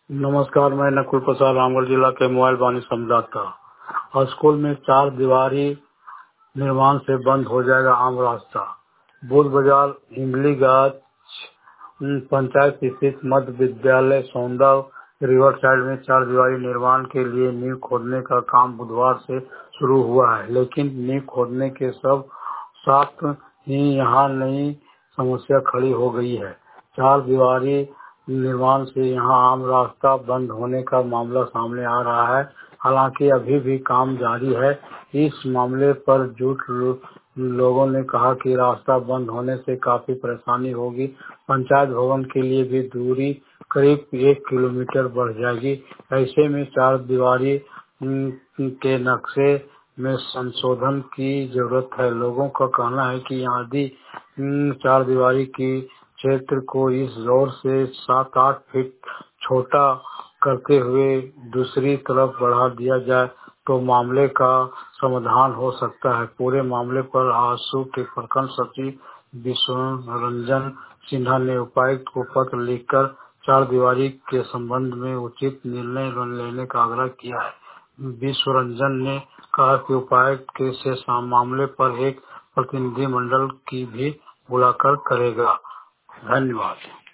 नमस्कार, मैं नकुल प्रसाद रामगढ़ जिला के मोबाइल वाणी संवाददाता। स्कूल में 4 दीवारी निर्माण से बंद हो जाएगा आम रास्ता। बुध बाजार इमलीगंज पंचायत स्थित मध्य विद्यालय सौंदा रिवर साइड में 4 दीवारी निर्माण के लिए नींव खोदने का काम बुधवार से शुरू हुआ है, लेकिन नींव खोदने के साथ ही यहाँ नई समस्या खड़ी हो गई है। 4 दीवारी निर्माण से यहां आम रास्ता बंद होने का मामला सामने आ रहा है। हालांकि अभी भी काम जारी है। इस मामले पर लोगों ने कहा कि रास्ता बंद होने से काफी परेशानी होगी। पंचायत भवन के लिए भी दूरी करीब 1 किलोमीटर बढ़ जाएगी। ऐसे में 4 दीवारी के नक्शे में संशोधन की जरूरत है। लोगों का कहना है कि यदि 4 दीवारी की क्षेत्र को इस जोर से 7-8 फीट छोटा करते हुए दूसरी तरफ बढ़ा दिया जाए तो मामले का समाधान हो सकता है। पूरे मामले पर आसू के प्रखंड सचिव विश्वरंजन सिन्हा ने उपायुक्त को पत्र लिखकर 4 दीवारी के संबंध में उचित निर्णय लेने का आग्रह किया है। विश्वरंजन ने कहा कि उपायुक्त से मामले पर एक प्रतिनिधि मंडल की भी बुलाकर करेगा। धन्यवाद।